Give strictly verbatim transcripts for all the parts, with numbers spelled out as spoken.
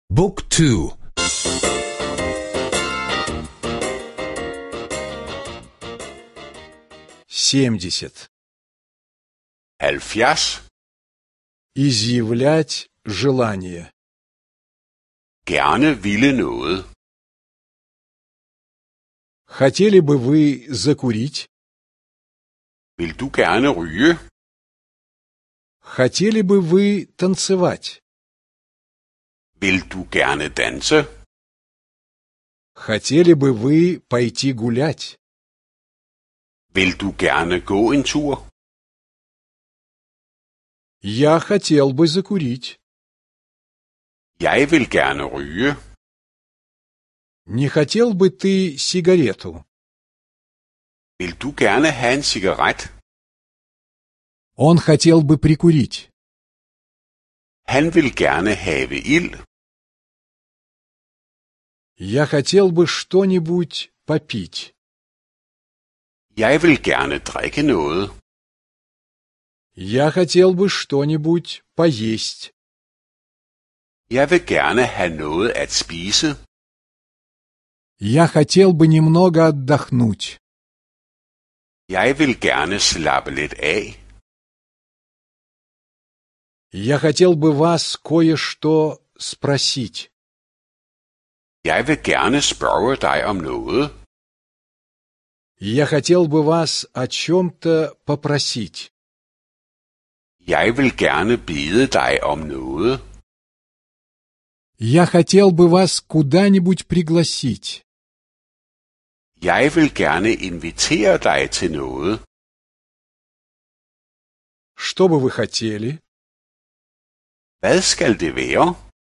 บุ๊กทูсемьдесят. halvfjerds. Изъявлять желание. Gerne ville noget. Хотели бы вы закурить? Vil du gerne ryge? Хотели бы вы танцевать? Vil du gerne danse? Хотели бы вы пойти гулять? Vil du gerne gå en tur? Я хотел бы закурить. Jeg vil gerne ryge. Не хотел бы ты сигарету? Vil du gerne have en cigaret? Он хотел бы прикурить. Han vil gerne have ild. Я хотел бы что-нибудь попить. Jeg vil gerne drikke noget. Я хотел бы что-нибудь поесть. Jeg vil gerne have noget at spise. Я хотел бы немного отдохнуть. Jeg vil gerne slappe lidt af. Я хотел бы вас кое-что спросить. Jeg vil gerne spørge dig om noget. Я хотел бы вас о чем-то попросить. Jeg vil gerne bede dig om noget. Я хотел бы вас куда-нибудь пригласить. Jeg vil gerne invitere dig til noget. Что бы вы хотели? Hvad skal det være?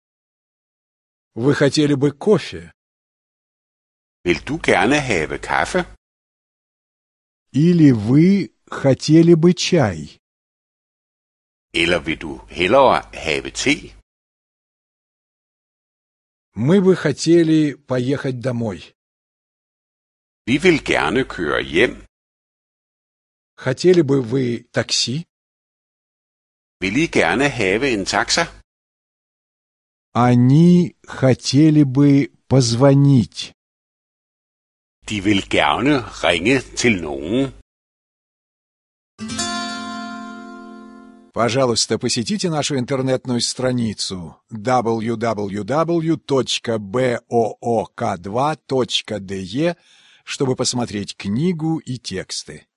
Вы хотели бы кофе? Vil du gerne have kaffe? Или вы хотели бы чай? Eller vil du hellere have te? Мы бы хотели поехать домой. Vi vil gerne køre hjem. Хотели бы вы такси? Vil I gerne have en taxa? Они хотели бы позвонить. De vil gerne ringe til nogen. Пожалуйста, посетите нашу интернетную страницу дабл ю дабл ю дабл ю точка буок два точка де, чтобы посмотреть книгу и тексты.